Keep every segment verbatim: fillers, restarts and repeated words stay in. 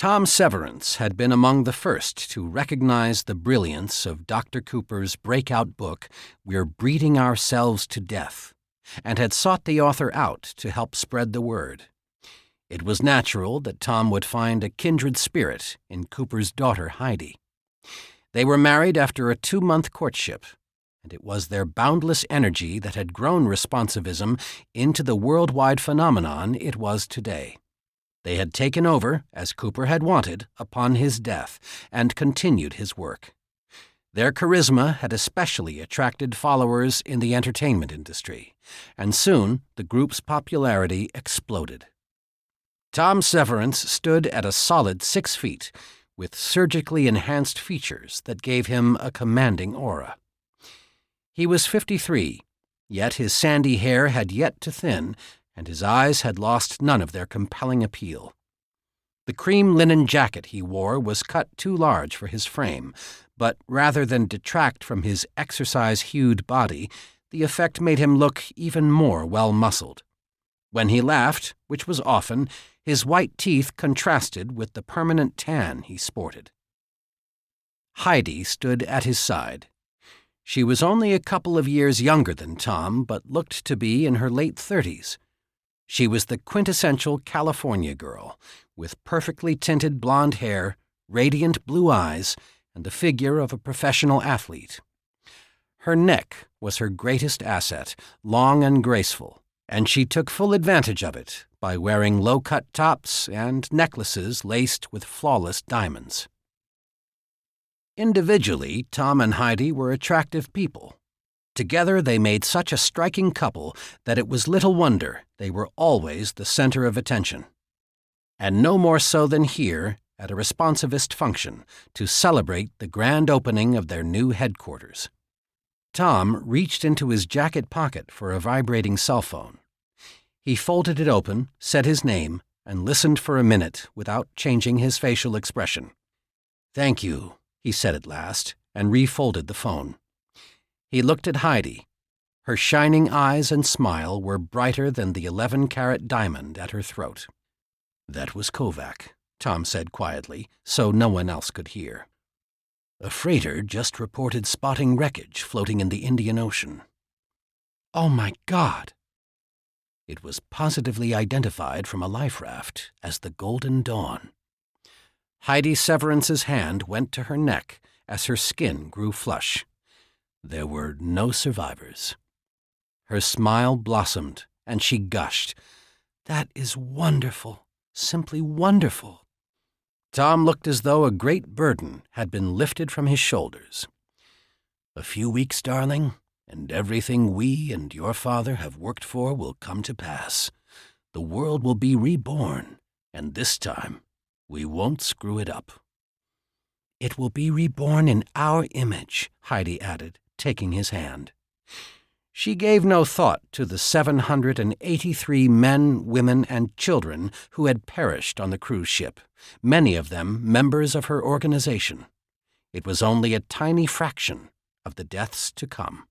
Tom Severance had been among the first to recognize the brilliance of Doctor Cooper's breakout book, We're Breeding Ourselves to Death, and had sought the author out to help spread the word. It was natural that Tom would find a kindred spirit in Cooper's daughter Heidi. They were married after a two-month courtship, and it was their boundless energy that had grown responsivism into the worldwide phenomenon it was today. They had taken over, as Cooper had wanted, upon his death, and continued his work. Their charisma had especially attracted followers in the entertainment industry, and soon the group's popularity exploded. Tom Severance stood at a solid six feet, with surgically enhanced features that gave him a commanding aura. He was fifty-three, yet his sandy hair had yet to thin, and his eyes had lost none of their compelling appeal. The cream linen jacket he wore was cut too large for his frame, but rather than detract from his exercise-hued body, the effect made him look even more well-muscled. When he laughed, which was often, his white teeth contrasted with the permanent tan he sported. Heidi stood at his side. She was only a couple of years younger than Tom, but looked to be in her late thirties. She was the quintessential California girl, with perfectly tinted blonde hair, radiant blue eyes, and the figure of a professional athlete. Her neck was her greatest asset, long and graceful, and she took full advantage of it by wearing low-cut tops and necklaces laced with flawless diamonds. Individually, Tom and Heidi were attractive people. Together they made such a striking couple that it was little wonder they were always the center of attention. And no more so than here, at a responsivist function, to celebrate the grand opening of their new headquarters. Tom reached into his jacket pocket for a vibrating cell phone. He folded it open, said his name, and listened for a minute without changing his facial expression. "Thank you," he said at last, and refolded the phone. He looked at Heidi. Her shining eyes and smile were brighter than the eleven-carat diamond at her throat. "That was Kovac," Tom said quietly, so no one else could hear. "A freighter just reported spotting wreckage floating in the Indian Ocean." "Oh, my God!" It was positively identified from a life raft as the Golden Dawn. Heidi Severance's hand went to her neck as her skin grew flush. There were no survivors. Her smile blossomed, and she gushed. "That is wonderful, simply wonderful." Tom looked as though a great burden had been lifted from his shoulders. "A few weeks, darling, and everything we and your father have worked for will come to pass. The world will be reborn, and this time we won't screw it up." "It will be reborn in our image," Heidi added, taking his hand. She gave no thought to the seven hundred eighty-three men, women, and children who had perished on the cruise ship, many of them members of her organization. It was only a tiny fraction of the deaths to come.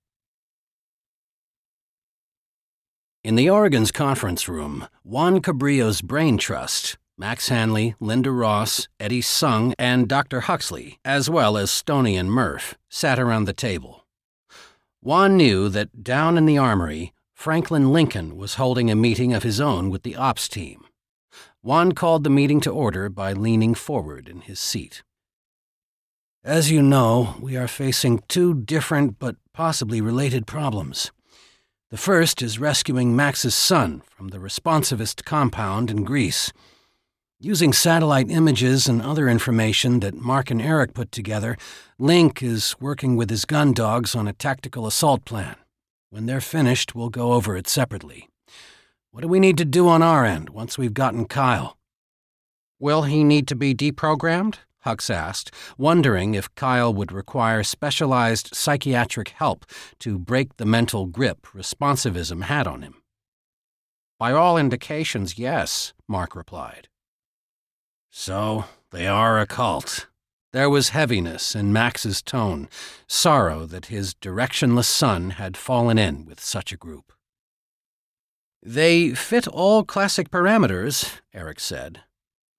In the Oregon's conference room, Juan Cabrillo's Brain Trust, Max Hanley, Linda Ross, Eddie Sung, and Doctor Huxley, as well as Stoney and Murph, sat around the table. Juan knew that down in the armory, Franklin Lincoln was holding a meeting of his own with the ops team. Juan called the meeting to order by leaning forward in his seat. "As you know, we are facing two different but possibly related problems. The first is rescuing Max's son from the responsivist compound in Greece. Using satellite images and other information that Mark and Eric put together, Link is working with his gun dogs on a tactical assault plan. When they're finished, we'll go over it separately. What do we need to do on our end once we've gotten Kyle?" "Will he need to be deprogrammed?" Hux asked, wondering if Kyle would require specialized psychiatric help to break the mental grip responsivism had on him. "By all indications, yes," Mark replied. "So they are a cult." There was heaviness in Max's tone, sorrow that his directionless son had fallen in with such a group. "They fit all classic parameters," Eric said.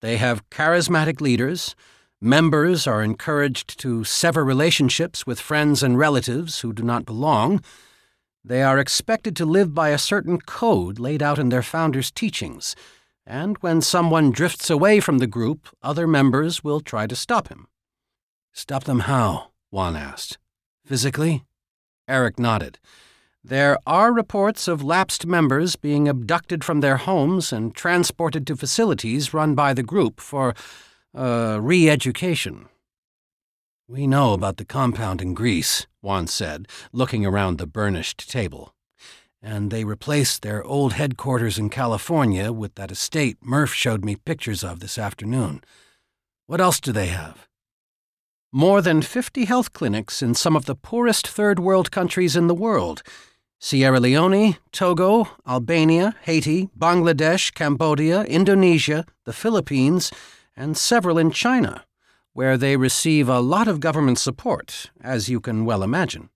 They have charismatic leaders. Members are encouraged to sever relationships with friends and relatives who do not belong. They are expected to live by a certain code laid out in their founders' teachings, and when someone drifts away from the group, other members will try to stop him. Stop them how? Juan asked. Physically? Eric nodded. There are reports of lapsed members being abducted from their homes and transported to facilities run by the group for uh, re-education. We know about the compound in Greece, Juan said, looking around the burnished table. And they replaced their old headquarters in California with that estate Murph showed me pictures of this afternoon. What else do they have? More than fifty health clinics in some of the poorest third-world countries in the world. Sierra Leone, Togo, Albania, Haiti, Bangladesh, Cambodia, Indonesia, the Philippines, and several in China, where they receive a lot of government support, as you can well imagine.